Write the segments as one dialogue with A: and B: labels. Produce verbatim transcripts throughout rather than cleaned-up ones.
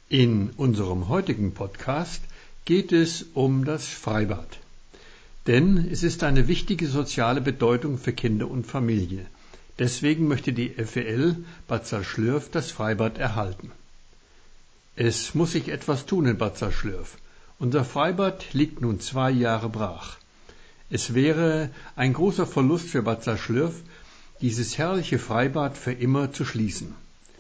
A: In unserem heutigen Podcast geht es um das Freibad. Denn es ist eine wichtige soziale Bedeutung für Kinder und Familie. Deswegen möchte die F E L Bad Salzschlürf das Freibad erhalten. Es muss sich etwas tun in Bad Salzschlürf. Unser Freibad liegt nun zwei Jahre brach. Es wäre ein großer Verlust für Bad Salzschlürf, dieses herrliche Freibad für immer zu schließen.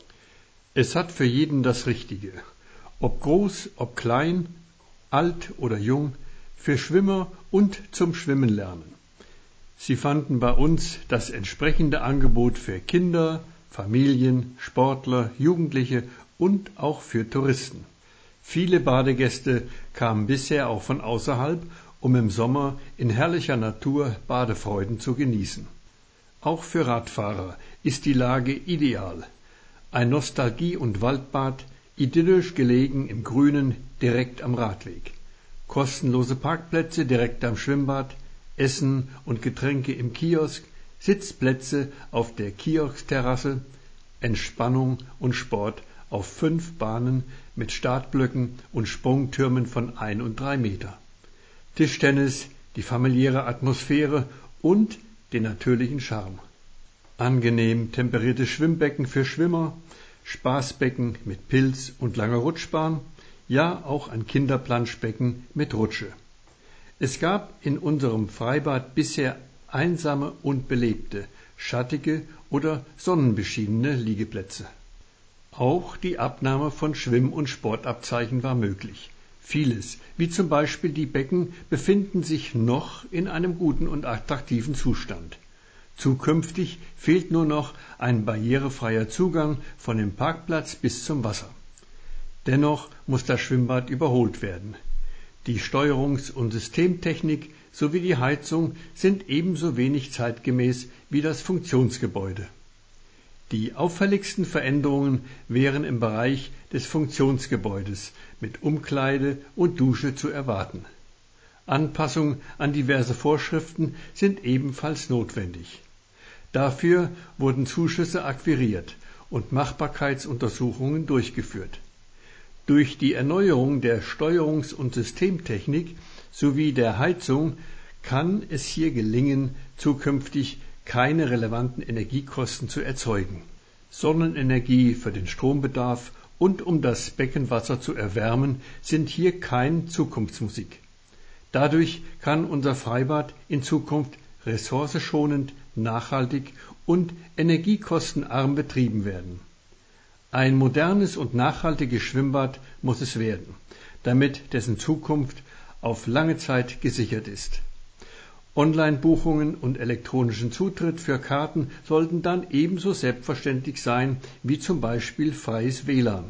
A: Es hat für jeden das Richtige. Ob groß, ob klein, alt oder jung, für Schwimmer und zum Schwimmen lernen. Sie fanden bei uns das entsprechende Angebot für Kinder, Familien, Sportler, Jugendliche und auch für Touristen. Viele Badegäste kamen bisher auch von außerhalb, um im Sommer in herrlicher Natur Badefreuden zu genießen. Auch für Radfahrer ist die Lage ideal. Ein Nostalgie- und Waldbad, idyllisch gelegen im Grünen, direkt am Radweg. Kostenlose Parkplätze direkt am Schwimmbad, Essen und Getränke im Kiosk, Sitzplätze auf der Kioskterrasse, Entspannung und Sport auf fünf Bahnen mit Startblöcken und Sprungtürmen von ein und drei Meter. Tischtennis, die familiäre Atmosphäre und den natürlichen Charme. Angenehm temperierte Schwimmbecken für Schwimmer, Spaßbecken mit Pilz und langer Rutschbahn, ja auch ein Kinderplanschbecken mit Rutsche. Es gab in unserem Freibad bisher einsame und belebte, schattige oder sonnenbeschienene Liegeplätze. Auch die Abnahme von Schwimm- und Sportabzeichen war möglich. Vieles, wie zum Beispiel die Becken, befinden sich noch in einem guten und attraktiven Zustand. Zukünftig fehlt nur noch ein barrierefreier Zugang von dem Parkplatz bis zum Wasser. Dennoch muss das Schwimmbad überholt werden. Die Steuerungs- und Systemtechnik sowie die Heizung sind ebenso wenig zeitgemäß wie das Funktionsgebäude. Die auffälligsten Veränderungen wären im Bereich des Funktionsgebäudes mit Umkleide und Dusche zu erwarten. Anpassungen an diverse Vorschriften sind ebenfalls notwendig. Dafür wurden Zuschüsse akquiriert und Machbarkeitsuntersuchungen durchgeführt. Durch die Erneuerung der Steuerungs- und Systemtechnik sowie der Heizung kann es hier gelingen, zukünftig keine relevanten Energiekosten zu erzeugen. Sonnenenergie für den Strombedarf und um das Beckenwasser zu erwärmen, sind hier kein Zukunftsmusik. Dadurch kann unser Freibad in Zukunft ressourcenschonend, nachhaltig und energiekostenarm betrieben werden. Ein modernes und nachhaltiges Schwimmbad muss es werden, damit dessen Zukunft auf lange Zeit gesichert ist. Online-Buchungen und elektronischen Zutritt für Karten sollten dann ebenso selbstverständlich sein wie zum Beispiel freies W L A N.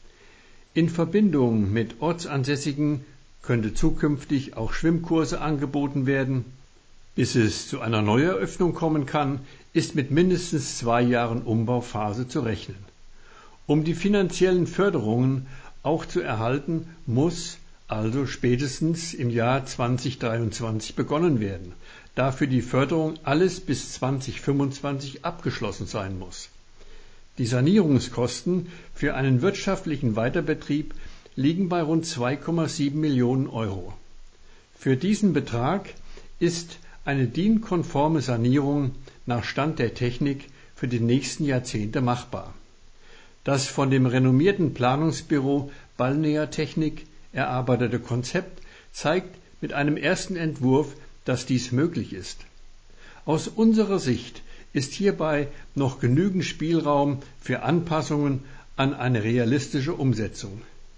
A: In Verbindung mit Ortsansässigen könnte zukünftig auch Schwimmkurse angeboten werden. Bis es zu einer Neueröffnung kommen kann, ist mit mindestens zwei Jahren Umbauphase zu rechnen. Um die finanziellen Förderungen auch zu erhalten, muss also spätestens im Jahr zweitausenddreiundzwanzig begonnen werden, da für die Förderung alles bis zweitausendfünfundzwanzig abgeschlossen sein muss. Die Sanierungskosten für einen wirtschaftlichen Weiterbetrieb liegen bei rund zwei Komma sieben Millionen Euro. Für diesen Betrag ist eine D I N-konforme Sanierung nach Stand der Technik für die nächsten Jahrzehnte machbar. Das von dem renommierten Planungsbüro Balnea Technik erarbeitete Konzept zeigt mit einem ersten Entwurf, dass dies möglich ist. Aus unserer Sicht ist hierbei noch genügend Spielraum für Anpassungen an eine realistische Umsetzung.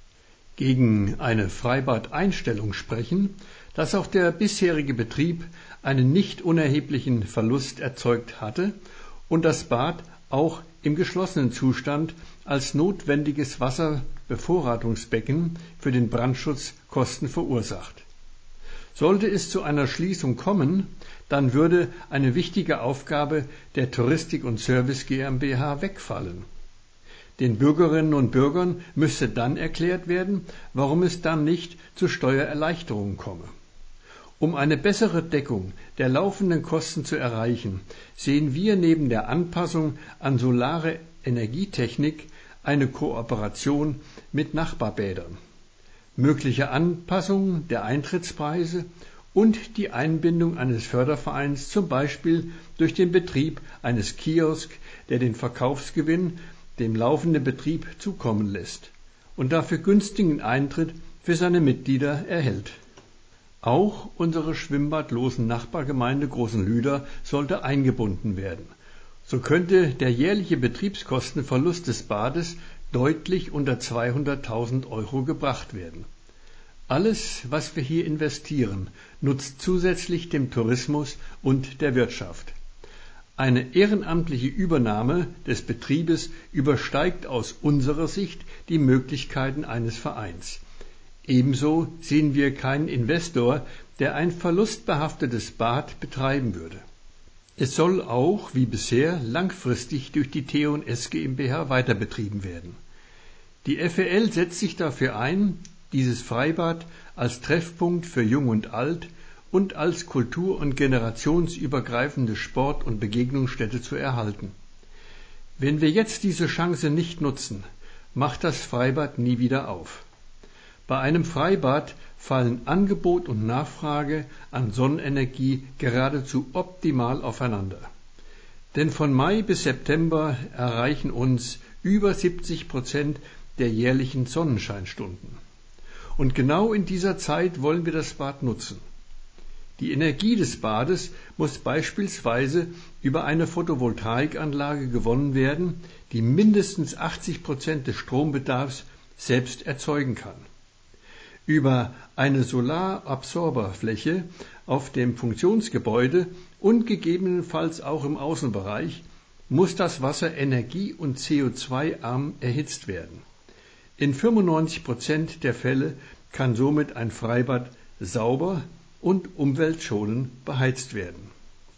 A: Gegen eine Freibadeinstellung sprechen, dass auch der bisherige Betrieb einen nicht unerheblichen Verlust erzeugt hatte und das Bad auch im geschlossenen Zustand als notwendiges Wasserbevorratungsbecken für den Brandschutz Kosten verursacht. Sollte es zu einer Schließung kommen, dann würde eine wichtige Aufgabe der Touristik und Service GmbH wegfallen. Den Bürgerinnen und Bürgern müsste dann erklärt werden, warum es dann nicht zu Steuererleichterungen komme. Um eine bessere Deckung der laufenden Kosten zu erreichen, sehen wir neben der Anpassung an solare Energietechnik eine Kooperation mit Nachbarbädern, mögliche Anpassungen der Eintrittspreise und die Einbindung eines Fördervereins, zum Beispiel durch den Betrieb eines Kiosks, der den Verkaufsgewinn dem laufenden Betrieb zukommen lässt und dafür günstigen Eintritt für seine Mitglieder erhält. Auch unsere schwimmbadlosen Nachbargemeinde Großenlüder sollte eingebunden werden. So könnte der jährliche Betriebskostenverlust des Bades deutlich unter zweihunderttausend Euro gebracht werden. Alles, was wir hier investieren, nutzt zusätzlich dem Tourismus und der Wirtschaft. Eine ehrenamtliche Übernahme des Betriebes übersteigt aus unserer Sicht die Möglichkeiten eines Vereins. Ebenso sehen wir keinen Investor, der ein verlustbehaftetes Bad betreiben würde. Es soll auch, wie bisher, langfristig durch die T und S GmbH weiter betrieben werden. Die F E L setzt sich dafür ein, dieses Freibad als Treffpunkt für Jung und Alt und als kultur- und generationsübergreifende Sport- und Begegnungsstätte zu erhalten. Wenn wir jetzt diese Chance nicht nutzen, macht das Freibad nie wieder auf. Bei einem Freibad fallen Angebot und Nachfrage an Sonnenenergie geradezu optimal aufeinander. Denn von Mai bis September erreichen uns über siebzig Prozent der jährlichen Sonnenscheinstunden. Und genau in dieser Zeit wollen wir das Bad nutzen. Die Energie des Bades muss beispielsweise über eine Photovoltaikanlage gewonnen werden, die mindestens achtzig Prozent des Strombedarfs selbst erzeugen kann. Über eine Solarabsorberfläche auf dem Funktionsgebäude und gegebenenfalls auch im Außenbereich muss das Wasser energie- und C O zwei arm erhitzt werden. In fünfundneunzig Prozent der Fälle kann somit ein Freibad sauber und umweltschonend beheizt werden.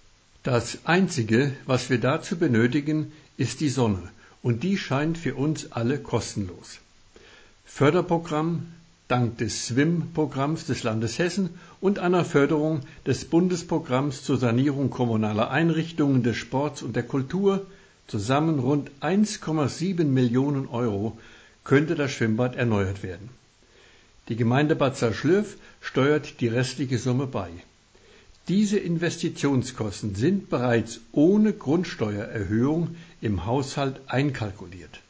A: Das Einzige, was wir dazu benötigen, ist die Sonne, und die scheint für uns alle kostenlos. Förderprogramm dank des S W I M-Programms des Landes Hessen und einer Förderung des Bundesprogramms zur Sanierung kommunaler Einrichtungen des Sports und der Kultur, zusammen rund eins Komma sieben Millionen Euro, könnte das Schwimmbad erneuert werden. Die Gemeinde Bad Salzschlürf steuert die restliche Summe bei. Diese Investitionskosten sind bereits ohne Grundsteuererhöhung im Haushalt einkalkuliert.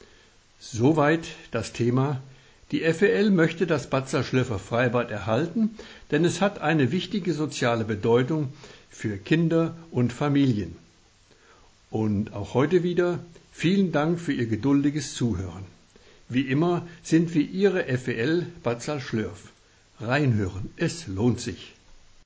A: Soweit das Thema. Die F E L möchte das Bad Salzschlürfer Freibad erhalten, denn es hat eine wichtige soziale Bedeutung für Kinder und Familien. Und auch heute wieder vielen Dank für Ihr geduldiges Zuhören. Wie immer sind wir Ihre F E L Bad Salzschlürf. Reinhören, es lohnt sich.